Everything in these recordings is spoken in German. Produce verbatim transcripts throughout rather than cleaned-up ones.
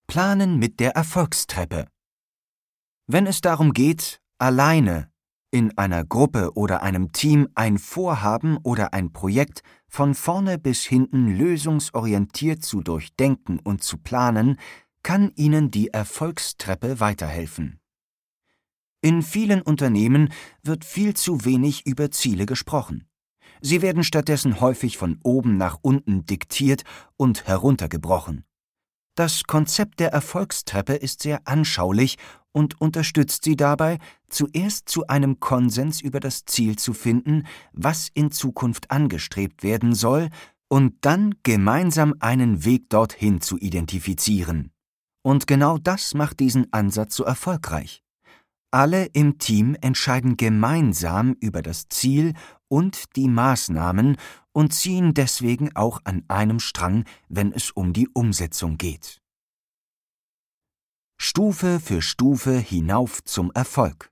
Planen mit der Erfolgstreppe. Wenn es darum geht, alleine, in einer Gruppe oder einem Team ein Vorhaben oder ein Projekt von vorne bis hinten lösungsorientiert zu durchdenken und zu planen, kann Ihnen die Erfolgstreppe weiterhelfen. In vielen Unternehmen wird viel zu wenig über Ziele gesprochen. Sie werden stattdessen häufig von oben nach unten diktiert und heruntergebrochen. Das Konzept der Erfolgstreppe ist sehr anschaulich und unterstützt Sie dabei, zuerst zu einem Konsens über das Ziel zu finden, was in Zukunft angestrebt werden soll, und dann gemeinsam einen Weg dorthin zu identifizieren. Und genau das macht diesen Ansatz so erfolgreich. Alle im Team entscheiden gemeinsam über das Ziel und die Maßnahmen und ziehen deswegen auch an einem Strang, wenn es um die Umsetzung geht. Stufe für Stufe hinauf zum Erfolg.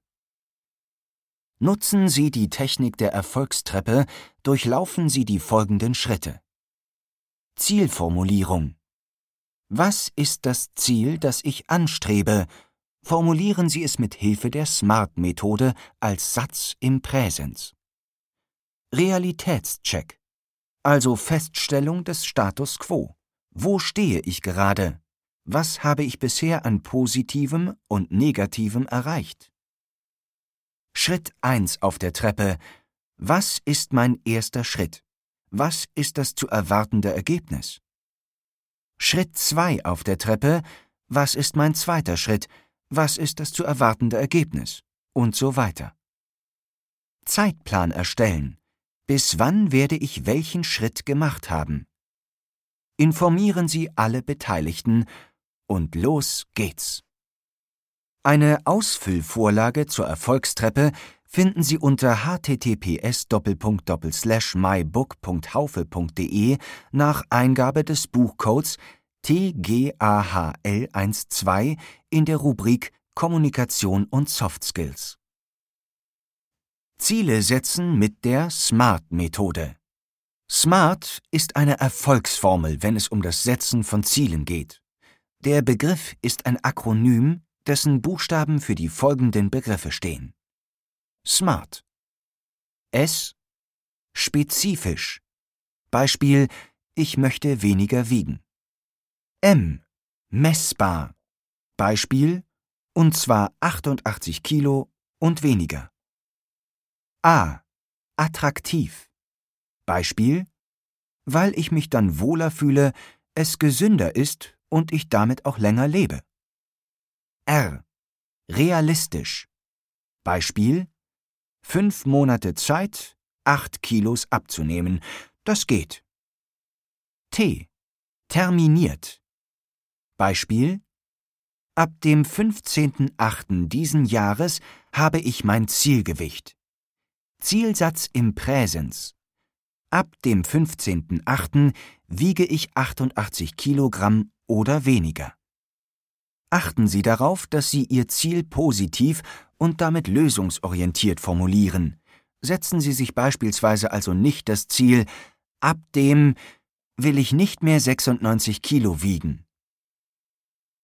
Nutzen Sie die Technik der Erfolgstreppe, durchlaufen Sie die folgenden Schritte. Zielformulierung. Was ist das Ziel, das ich anstrebe? Formulieren Sie es mit Hilfe der SMART-Methode als Satz im Präsens. Realitätscheck, also Feststellung des Status quo. Wo stehe ich gerade? Was habe ich bisher an Positivem und Negativem erreicht? Schritt eins auf der Treppe. Was ist mein erster Schritt? Was ist das zu erwartende Ergebnis? Schritt zwei auf der Treppe. Was ist mein zweiter Schritt? Was ist das zu erwartende Ergebnis? Und so weiter. Zeitplan erstellen. Bis wann werde ich welchen Schritt gemacht haben? Informieren Sie alle Beteiligten und los geht's. Eine Ausfüllvorlage zur Erfolgstreppe finden Sie unter h t t p s doppelpunkt doppelpunkt slash my book punkt haufe punkt d e nach Eingabe des Buchcodes T G A H L zwölf in der Rubrik Kommunikation und Soft Skills. Ziele setzen mit der SMART-Methode. SMART ist eine Erfolgsformel, wenn es um das Setzen von Zielen geht. Der Begriff ist ein Akronym, dessen Buchstaben für die folgenden Begriffe stehen. SMART. S. Spezifisch. Beispiel: Ich möchte weniger wiegen. M. Messbar. Beispiel: Und zwar achtundachtzig Kilo und weniger. A. Attraktiv. Beispiel: Weil ich mich dann wohler fühle, es gesünder ist und ich damit auch länger lebe. R. Realistisch. Beispiel: Fünf Monate Zeit, acht Kilos abzunehmen. Das geht. T. Terminiert. Beispiel: Ab dem fünfzehnten achten diesen Jahres habe ich mein Zielgewicht. Zielsatz im Präsens. Ab dem fünfzehnten achten wiege ich achtundachtzig Kilogramm oder weniger. Achten Sie darauf, dass Sie Ihr Ziel positiv und damit lösungsorientiert formulieren. Setzen Sie sich beispielsweise also nicht das Ziel: Ab dem will ich nicht mehr sechsundneunzig Kilo wiegen.